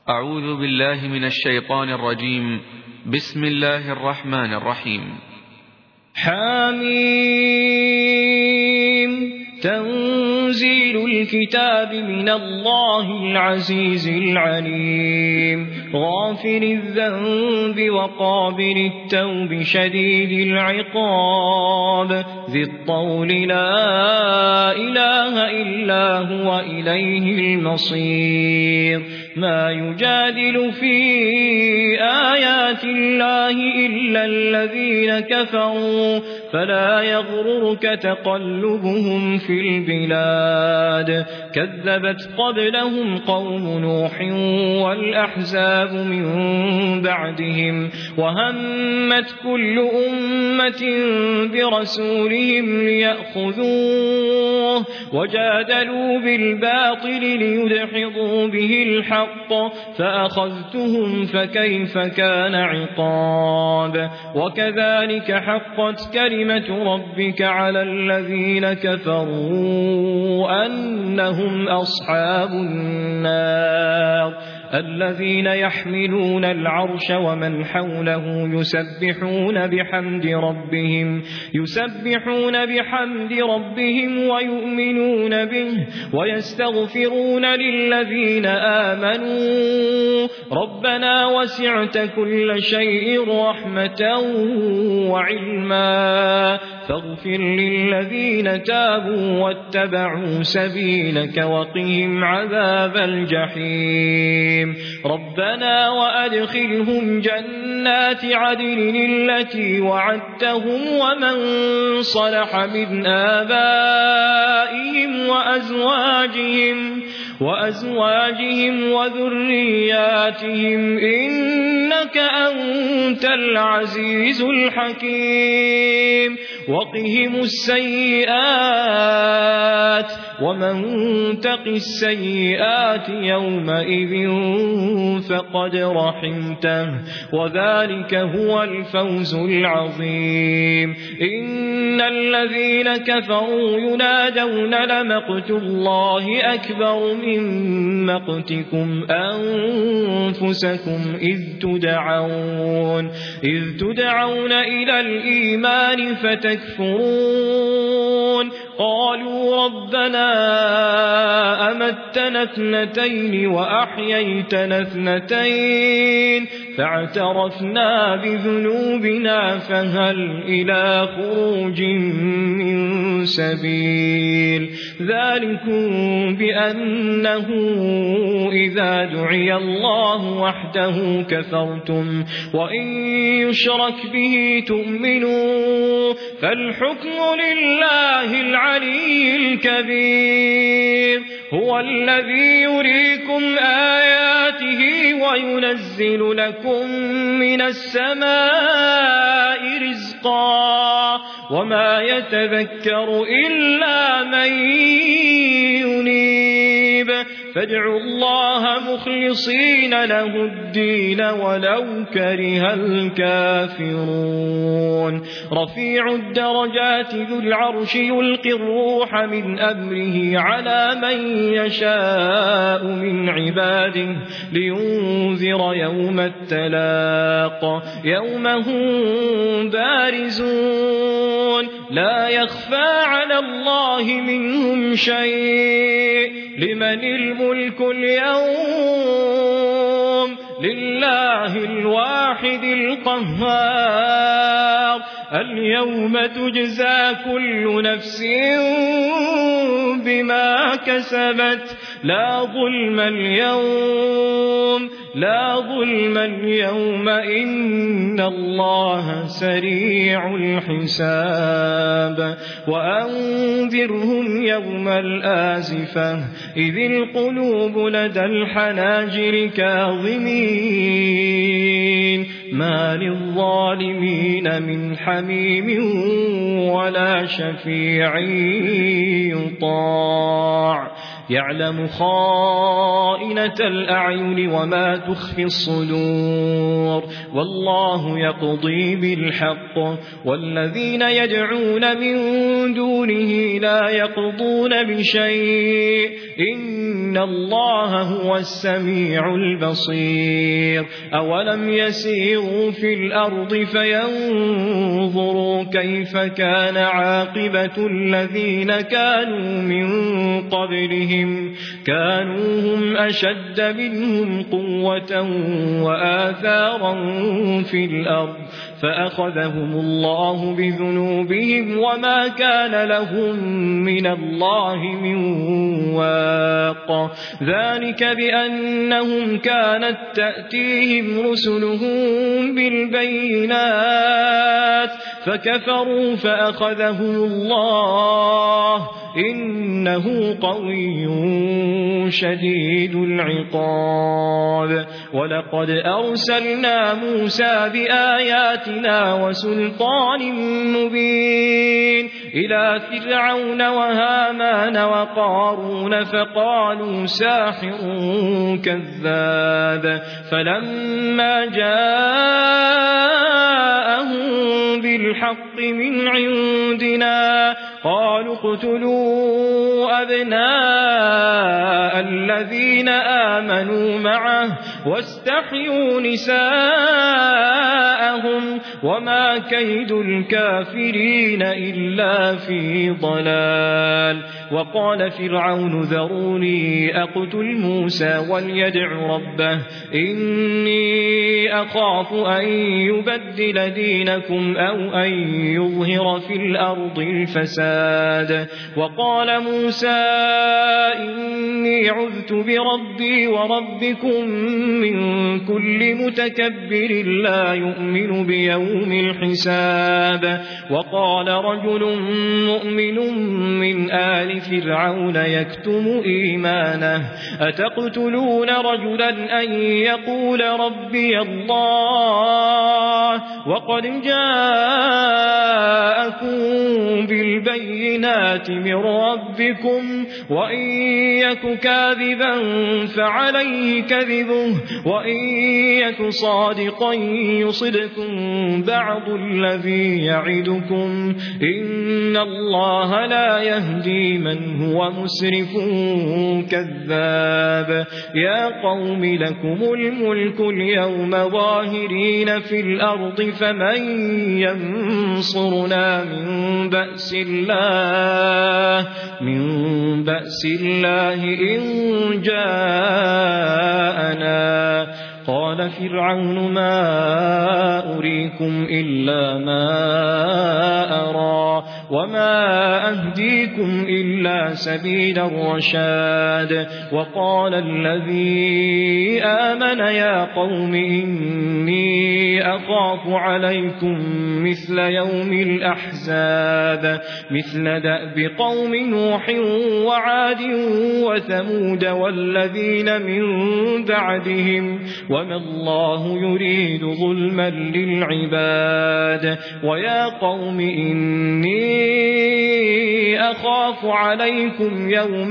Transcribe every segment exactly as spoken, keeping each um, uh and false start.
أعوذ بالله من الشيطان الرجيم. بسم الله الرحمن الرحيم. حميم. تنزيل الكتاب من الله العزيز العليم، غافر الذنب وقابل التوب شديد العقاب، ذي الطول لا إله إلا هو إليه المصير. ما يجادل في آيات الله إلا الذين كفروا، فلا يغررك تقلبهم في البلاد. كذبت قبلهم قوم نوح والأحزاب من بعدهم، وهمت كل أمة برسولهم ليأخذوه، وجادلوا بالباطل ليدحضوا به الحق، فأخذتهم فكيف كان عقاب. وكذلك حقت كلمة ربك على الذين كفروا أنهم أصحاب النار. الذين يحملون العرش ومن حوله يسبحون بحمد ربهم يسبحون بحمد ربهم ويؤمنون به ويستغفرون للذين آمنوا ربنا وسعت كل شيء رحمة وعلما فاغفر للذين تابوا واتبعوا سبيلك وقهم عذاب الجحيم. ربنا وأدخلهم جنات عدن التي وعدتهم ومن صلح من آبائهم وأزواجهم وأزواجهم وذرياتهم إنك أنت العزيز الحكيم. وقهم السيئات ومن تق السيئات يومئذ فقد رحمته وذلك هو الفوز العظيم. إن الذين كفروا ينادون لمقت الله أكبر من مقتكم أنفسكم إذ تدعون إذ تدعون إلى الإيمان فتكفرون. قالوا ربنا أمتنا اثنتين وأحييتنا اثنتين فاعترفنا بذنوبنا فهل إلى خروج من سبيل. ذلكم بأنه إذا دعي الله وحده كفرتم وإن يشرك به تؤمنوا فالحكم لله العلي الكبير. هو الذي يريكم آياته وينزل لكم من السماء رزقا وما يتذكر إلا من ينيب. فادعوا الله مخلصين له الدين ولو كره الكافرون. رفيع الدرجات ذو العرش يلقي الروح من أمره على من يشاء من عباده لينذر يوم التلاق يوم هم بارزون لا يخفى على الله منهم شيء. لمن الملك اليوم لله الواحد القهار. اليوم تجزى كل نفس بما كسبت لا ظلم اليوم لا ظلم اليوم إن الله سريع الحساب. وأنذرهم يوم الآزفة إذ القلوب لدى الحناجر كاظمين ما للظالمين من حميم ولا شفيع يطاع يعلم خائنة الأعين وما تخفي الصدور والله يقضي بالحق والذين يدعون من دونه لا يقضون بشيء إن الله هو السميع البصير أولم يسيروا في الأرض فينظروا كيف كان عاقبة الذين كانوا من قبلهم كانوا هم أشد منهم قوة وآثارا في الأرض فأخذهم الله بذنوبهم وما كان لهم من الله من واق ذلك بأنهم كانت تأتيهم رسلهم بالبينات فكفروا فأخذهم الله إنه قوي شديد العقاب ولقد أرسلنا موسى بآياتنا وسلطان مبين إلى فرعون وهامان وقارون فقالوا ساحر كذاب فلما جاءهم بالحق من عندنا قالوا اقتلوا أبناء الذين آمنوا معه واستحيوا نساءهم وما كيد الكافرين إلا في ضلال وقال فرعون ذروني أقتل موسى وليدع ربه إني أخاف أن يبدل دينكم أو أن يظهر في الأرض الفساد وقال موسى إني عذت بربي وربكم من كل متكبر لا يؤمن بيوم الحساب وقال رجل مؤمن من آل فرعون يكتم إيمانه أتقتلون رجلا أن يقول ربي الله وقد جاءكم بالبينات من ربكم وإن يك كاذبا فعليه كذبه وإن يك صادقا يصدكم بعض الذي يعدكم إن الله لا يهدي من هو مسرف كذاب يا قوم لكم الملك اليوم ظاهرين في الأرض فمن ينصرنا من بأس الله من بأس الله إن جاءنا قال فرعون ما أريكم إلا ما أرى وما أهديكم إلا سبيل الرشاد وقال الذي آمن يا قوم إني أخاف عليكم مثل يوم الأحزاب مثل دأب قوم نوح وعاد وثمود والذين من بعدهم وما الله يريد ظلما للعباد ويا قوم إني أخاف عليكم يوم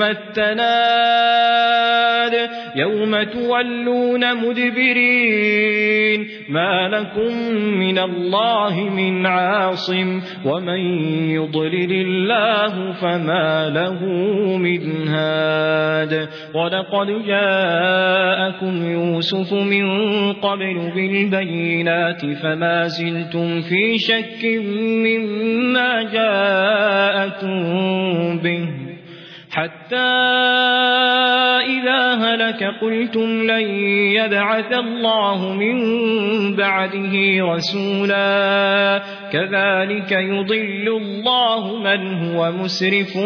التناد يوم تولون مدبرين ما لكم من الله من عاصم ومن يضلل الله فما له من هاد ولقد جاءكم يوسف من قبل بالبينات فما زلتم في شك مما جاءكم به حتى إذا هلك قلتم لن يبعث الله من بعده رسولا كذلك يضل الله من هو مسرف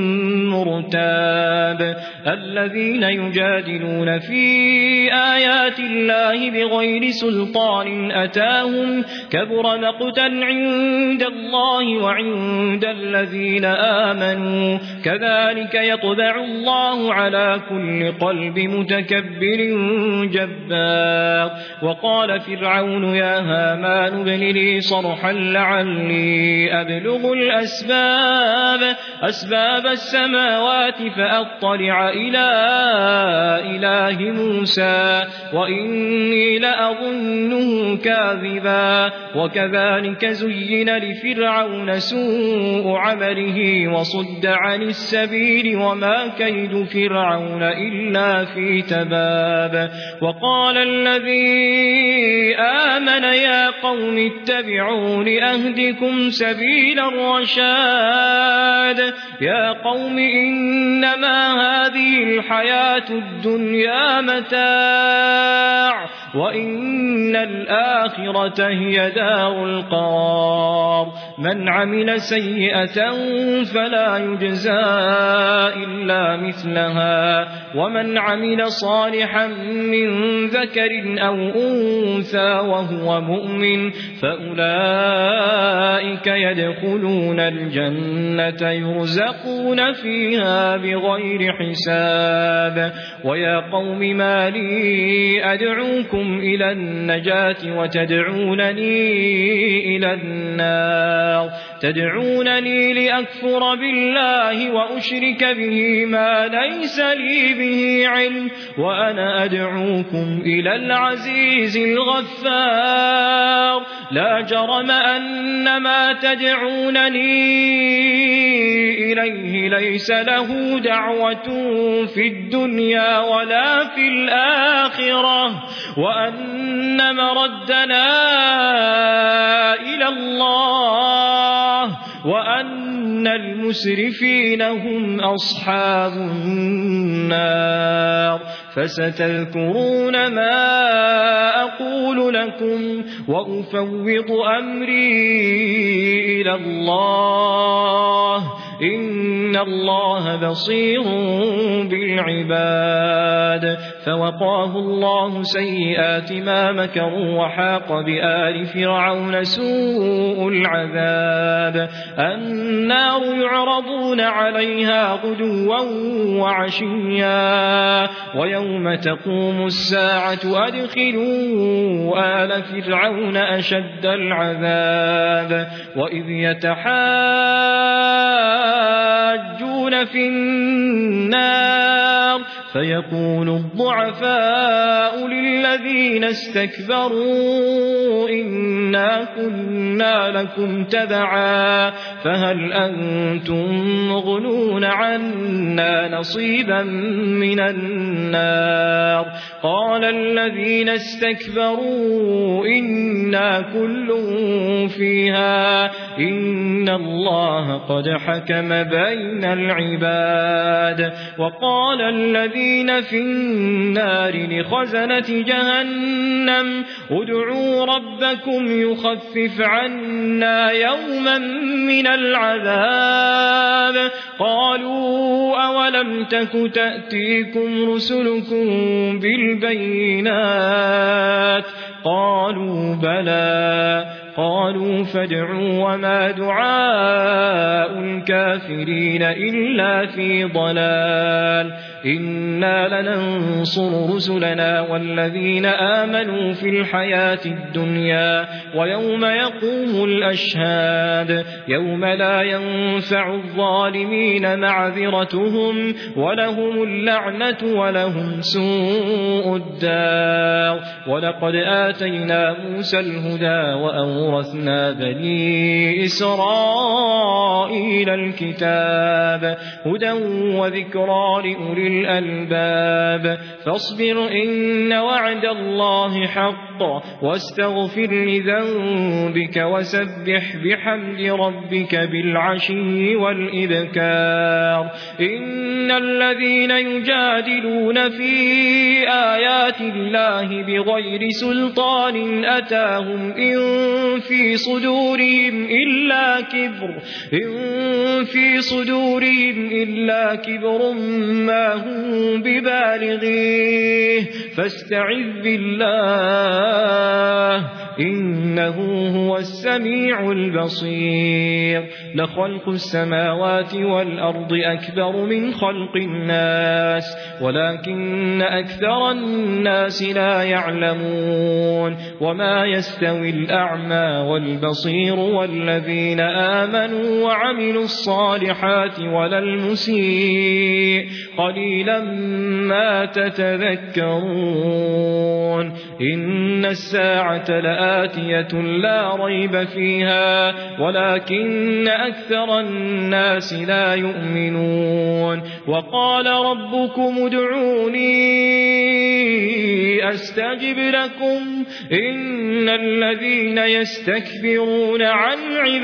مرتاب الذين يجادلون في آيات الله بغير سلطان أتاهم كبر مقتا عند الله وعند الذين آمنوا كذلك يطبع يطبع الله على كل قلب متكبر جبار. وقال فرعون يا هامان ابن لي صرحا لعلي أبلغ الأسباب أسباب السماوات فأطلع إلى إله موسى وإني لأظنه كاذبا. وكذلك زين لفرعون سوء عمله وصد عن السبيل وما كيد فرعون إلا في تباب. وقال الذي آمن يا قوم اتبعون أهدكم سبيل الرشاد. يا قوم إنما هذه الحياة الدنيا متاع وإن الآخرة هي دار القرار. من عمل سيئة فلا يجزى إلا مثلها ومن عمل صالحا من ذكر أو أنثى وهو مؤمن فأولئك يدخلون الجنة يرزقون فيها بغير حساب. ويا قوم ما لي أدعوكم إلى النجاة وتدعونني إلى النار تدعونني لأكفر بالله وأشرك به ما ليس لي به علم وأنا أدعوكم إلى العزيز الغفار. لا جرم أن ما تدعونني إليه ليس له دعوة في الدنيا ولا في الآخرة وأن مردنا إلى الله وأن المسرفين هم أصحاب النار. فستذكرون ما أقول لكم وأفوض أمري إلى الله إن الله بصير بالعباد. فوقاه الله سيئات ما مكروا وحاق بآل فرعون سوء العذاب. النار يعرضون عليها غدوا وعشيا ويوم تقوم الساعة أدخلوا آل فرعون أشد العذاب. وإذ يتحاجون في النار فيقول الضعفاء للذين استكبروا إنا كنا لكم تبعا فهل أنتم مغنون عنا نصيبا من النار. قال الذين استكبروا إنا كل فيها إن الله قد حكم بين العباد. وقال الذين في النار لخزنة جهنم ادعوا ربكم يخفف عنا يوما من العذاب. قالوا أولم تك تأتيكم رسلكم بالبينات قالوا بلى قالوا فادعوا وما دعاء الكافرين إلا في ضلال. إنا لننصر رسلنا والذين آمنوا في الحياة الدنيا ويوم يقوم الأشهاد يوم لا ينفع الظالمين معذرتهم ولهم اللعنة ولهم سوء الدار. ولقد آتينا موسى الهدى وأورثنا بني إسرائيل الكتاب هدى وذكرى لأولي الألباب. فاصبر إن وعد الله حق واستغفر لذنبك وسبح بحمد ربك بالعشي والإبكار. إن الذين يجادلون في آيات الله بغير سلطان أتاهم إن في صدورهم إلا كبر إن في صدورهم إلا كبر ما هم ببالغيه فاستعذ بالله إنه هو السميع البصير لخلق السماوات والأرض أكبر من خلق الناس ولكن أكثر الناس لا يعلمون وما يستوي الأعمى والبصير والذين آمنوا وعملوا الصالحات ولا المسيء قليلا ما تتذكرون إن الساعة لآتية لا ريب فيها ولكن أكثر الناس لا يؤمنون وقال ربكم ادعوني أستجب لكم إن الذين يستكبرون عن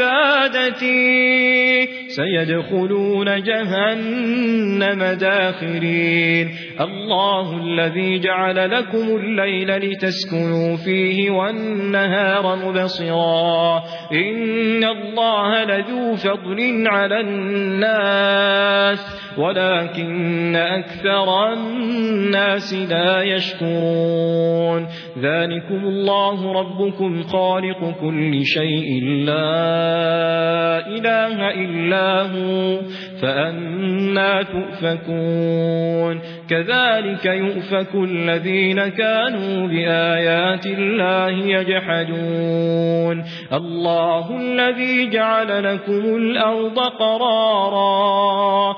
عبادتي سيدخلون جهنم داخرين الله الذي جعل لكم الليل لتسكنوا فيه والنهار مبصرا إن الله لذو فضل على الناس ولكن أكثر الناس لا يشكرون ذلكم الله ربكم خالق كل شيء لا إله إلا هو فأنى تؤفكون كذلك يؤفك الذين كانوا بآيات الله يجحدون الله الذي جعل لكم الأرض قرارا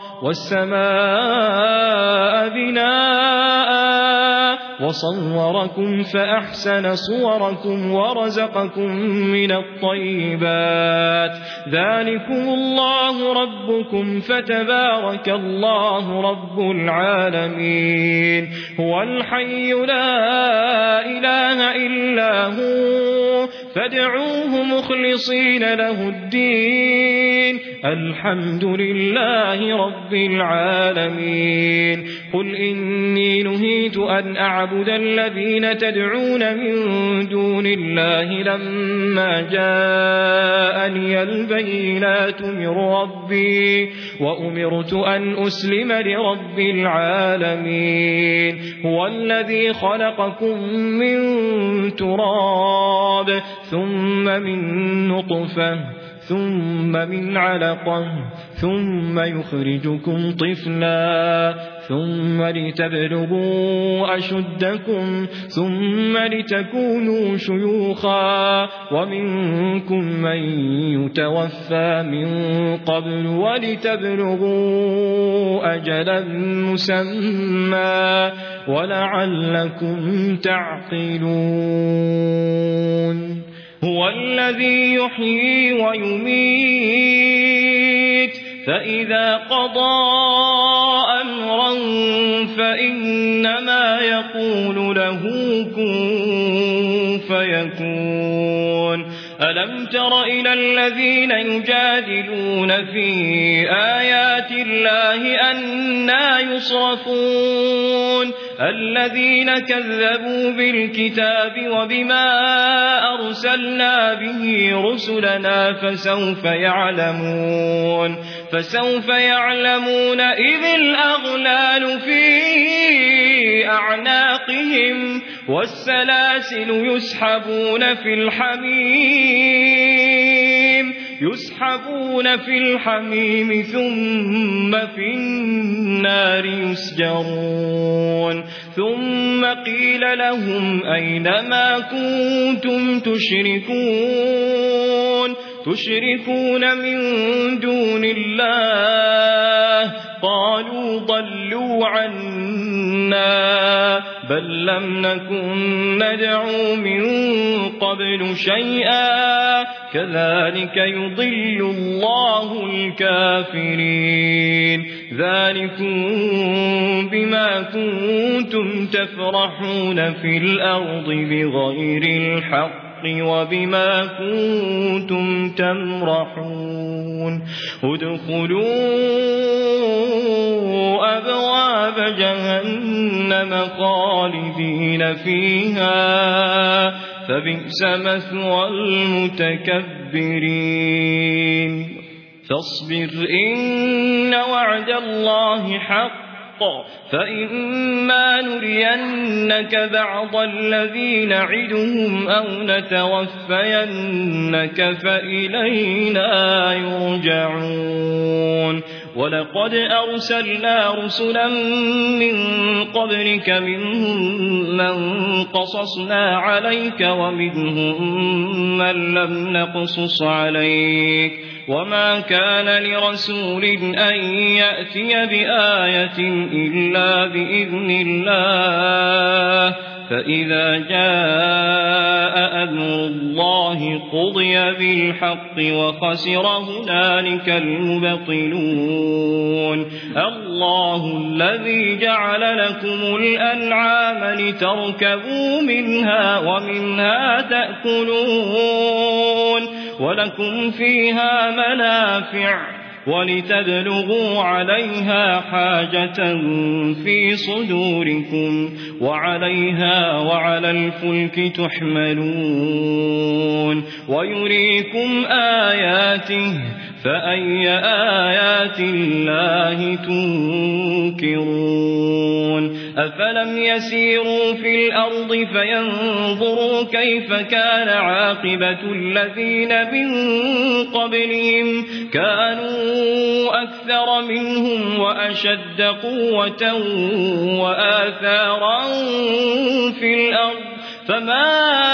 والسماء بناء وصوركم فأحسن صوركم ورزقكم من الطيبات ذلكم الله ربكم فتبارك الله رب العالمين هو الحي لا إله إلا هو فادعوه مخلصين له الدين الحمد لله رب العالمين قل إني نهيت أن أعبد الذين تدعون من دون الله لما جاءني البينات من ربي وأمرت أن أسلم لرب العالمين هو الذي خلقكم من تراب ثم من نطفة ثم من علقة ثم يخرجكم طفلا ثم لتبلغوا أشدكم ثم لتكونوا شيوخا ومنكم من يتوفى من قبل ولتبلغوا أجلا مسمى ولعلكم تعقلون هو الذي يحيي ويميت فإذا قضى أمرا فإنما يقول له كن فيكون ألم تر إلى الذين يجادلون في آيات الله أنى يصرفون الذين كذبوا بالكتاب وبما أرسلنا به رسلنا فسوف يعلمون فسوف يعلمون إذ الأغلال في أعناقهم والسلاسل يسحبون في الحميم يسحبون في الحميم ثم في النار يسجرون ثم قيل لهم أين ما كنتم تشركون تشركون من دون الله قالوا ضلوا عنا بل لم نكن ندعو من قبل شيئا كذلك يضل الله الكافرين ذلكم بما كنتم تفرحون في الأرض بغير الحق وبما كنتم تمرحون ادخلوا أبواب جهنم خالدين فيها فبئس مثوى المتكبرين فاصبر إن وعد الله حق فإما نرينك بعض الذي نعدهم أو نتوفينك فإلينا يرجعون ولقد أرسلنا رسلا من قبلك منهم من قصصنا عليك ومنهم من لم نقصص عليك وما كان لرسول أن يأتي بآية إلا بإذن الله فإذا جاء أمر الله قضي بالحق وخسر هنالك المبطلون الله الذي جعل لكم الأنعام لتركبوا منها ومنها تأكلون ولكم فيها منافع ولتبلغوا عليها حاجة في صدوركم وعليها وعلى الفلك تحملون ويريكم آياته فأي آيات الله تنكرون أفلم يسيروا في الأرض فينظروا كيف كان عاقبة الذين من قبلهم كانوا أكثر منهم وأشد قوة وآثارا في الأرض فما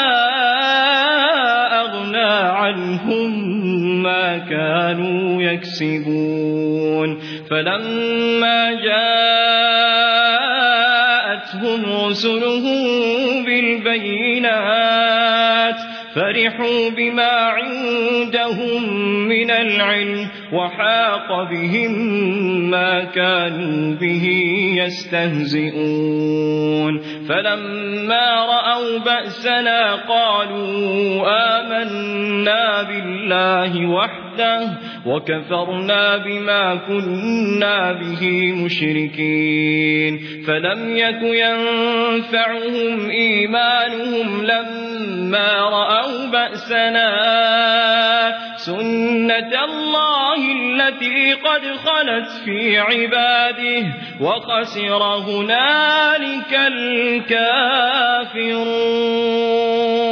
أغنى عنهم ما كانوا يكسبون فلما جاءتهم رسلهم بالبينات فرحوا بما عندهم من العلم وحاق بهم ما كانوا به يستهزئون فلما رأوا بأسنا قالوا آمنا بالله وحده وكفرنا بما كنا به مشركين فلم يك ينفعهم إيمانهم لما رأوا بأسنا سنة الله التي قد خلت في عباده وخسر هنالك الكافرون